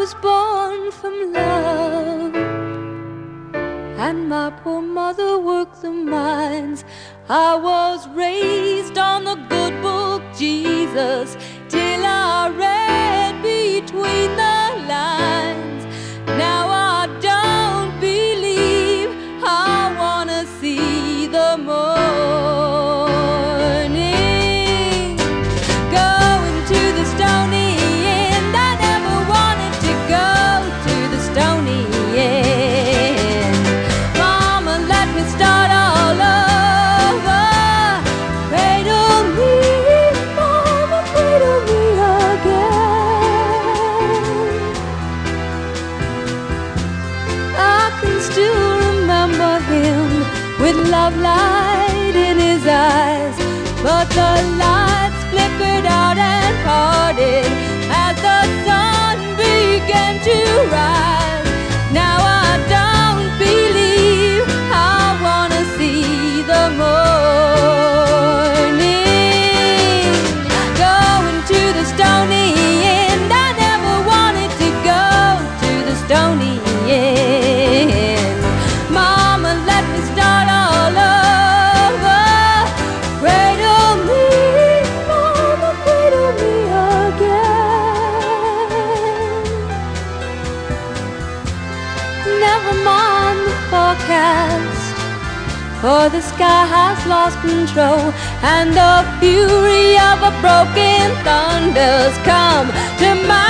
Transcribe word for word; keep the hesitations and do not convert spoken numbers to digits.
was born from love, and my poor mother worked the mines. I was raised on the good book Jesus, till I read between the lines. Now I don't believe I wanna see the morning. Going to the Stony End, I never wanted to go to the Stony End. Mama, let me start all over. Cradle me, Mama, cradle me again. I can still remember him with love light in his eyes, but the lights flickered out and parted as the sun began to rise. Now I don't believe I wanna see the morning. Going to the Stony End, I never wanted to go to the Stony End. Mama, let me start all over. Cradle me, Mama, cradle me again. Never mind the forecast, for the sky has lost control, and the fury of a broken thunder's come to my